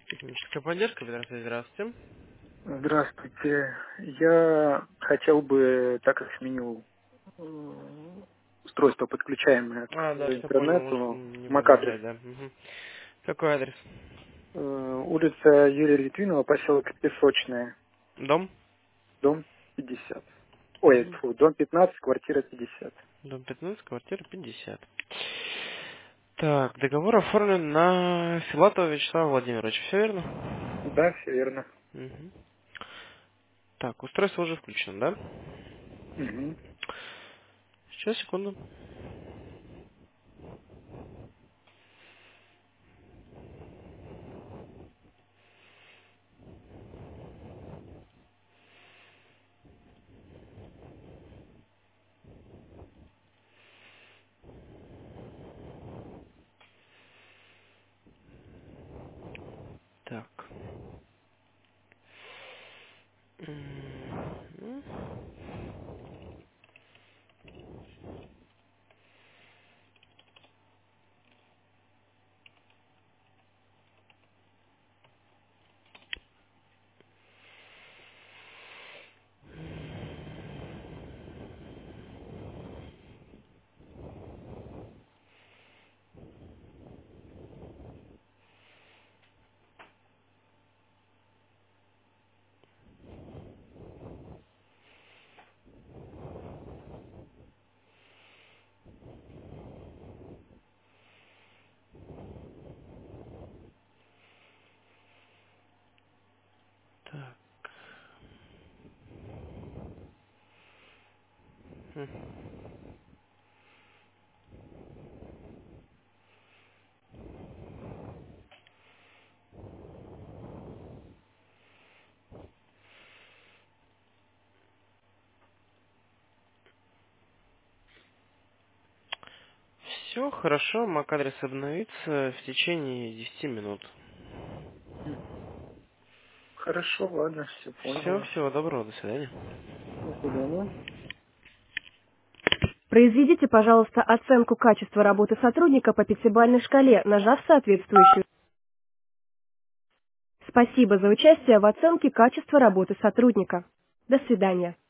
Техническая поддержка, здравствуйте. Здравствуйте. Я хотел бы, так как сменил устройство, подключаемое к Да, все понял, может интернету, не будем MAC-адрес, ждать, да. Мгм. Какой адрес? улица Юрия Литвинова, поселок Песочная, Дом? дом 50. Ой, Мгм. дом 15, квартира 50. Дом 15, квартира 50. Так, договор оформлен на Филатова Вячеслава Владимировича, все верно? Да, все верно. Мгм. Так, устройство уже включено, да? Мгм. Сейчас, секунду. Так. Мгм. Так. Все хорошо, MAC-адрес обновится в течение 10 минут. Хорошо, ладно, все Все, понял. всего доброго, до свидания. До свидания. Произведите, пожалуйста, оценку качества работы сотрудника по пятибалльной шкале, нажав соответствующую. Спасибо за участие в оценке качества работы сотрудника. До свидания.